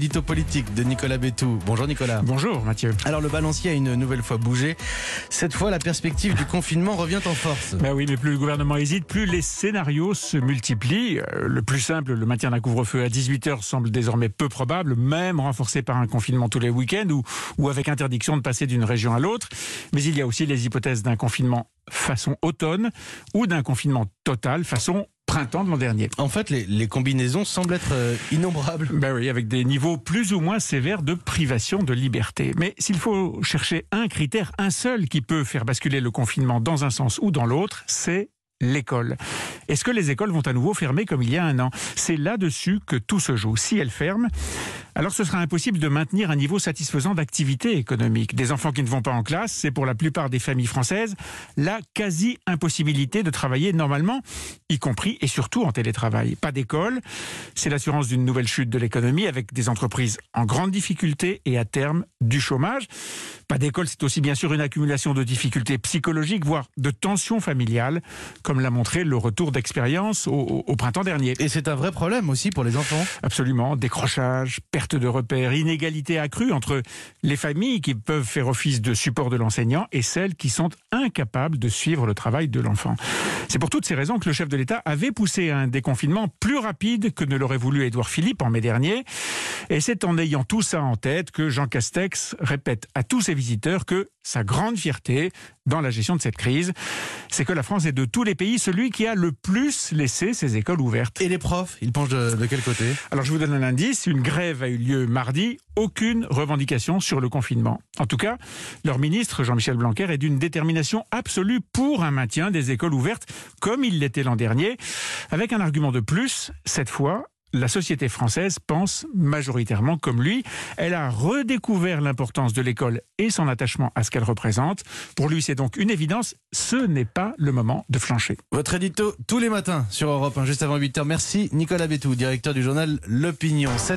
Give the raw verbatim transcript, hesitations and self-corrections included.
l'édito politique de Nicolas Bétou. Bonjour Nicolas. Bonjour Mathieu. Alors le balancier a une nouvelle fois bougé. Cette fois, la perspective du confinement revient en force. Ben oui, mais plus le gouvernement hésite, plus les scénarios se multiplient. Le plus simple, le maintien d'un couvre-feu à dix-huit heures semble désormais peu probable, même renforcé par un confinement tous les week-ends ou, ou avec interdiction de passer d'une région à l'autre. Mais il y a aussi les hypothèses d'un confinement façon automne ou d'un confinement total façon printemps de l'an dernier. En fait, les, les combinaisons semblent être euh, innombrables. Ben oui, avec des niveaux plus ou moins sévères de privation de liberté. Mais s'il faut chercher un critère, un seul qui peut faire basculer le confinement dans un sens ou dans l'autre, c'est l'école. Est-ce que les écoles vont à nouveau fermer comme il y a un an ? C'est là-dessus que tout se joue. Si elles ferment, alors ce sera impossible de maintenir un niveau satisfaisant d'activité économique. Des enfants qui ne vont pas en classe, c'est pour la plupart des familles françaises la quasi-impossibilité de travailler normalement, y compris et surtout en télétravail. Pas d'école, c'est l'assurance d'une nouvelle chute de l'économie avec des entreprises en grande difficulté et à terme du chômage. Pas d'école, c'est aussi bien sûr une accumulation de difficultés psychologiques, voire de tensions familiales, comme l'a montré le retour d'expérience au, au, au printemps dernier. Et c'est un vrai problème aussi pour les enfants. Absolument, décrochage, perte de repères, inégalité accrue entre les familles qui peuvent faire office de support de l'enseignant et celles qui sont incapables de suivre le travail de l'enfant. C'est pour toutes ces raisons que le chef de l'État avait poussé un déconfinement plus rapide que ne l'aurait voulu Édouard Philippe en mai dernier. Et c'est en ayant tout ça en tête que Jean Castex répète à tous ses visiteurs que sa grande fierté dans la gestion de cette crise, c'est que la France est de tous les pays celui qui a le plus laissé ses écoles ouvertes. Et les profs, ils penchent de, de quel côté ? Alors je vous donne un indice, une grève a eu lieu mardi, aucune revendication sur le confinement. En tout cas, leur ministre Jean-Michel Blanquer est d'une détermination absolue pour un maintien des écoles ouvertes comme il l'était l'an dernier, avec un argument de plus, cette fois, la société française pense majoritairement comme lui. Elle a redécouvert l'importance de l'école et son attachement à ce qu'elle représente. Pour lui, c'est donc une évidence, ce n'est pas le moment de flancher. Votre édito tous les matins sur Europe un, juste avant huit heures. Merci Nicolas Bétou, directeur du journal L'Opinion.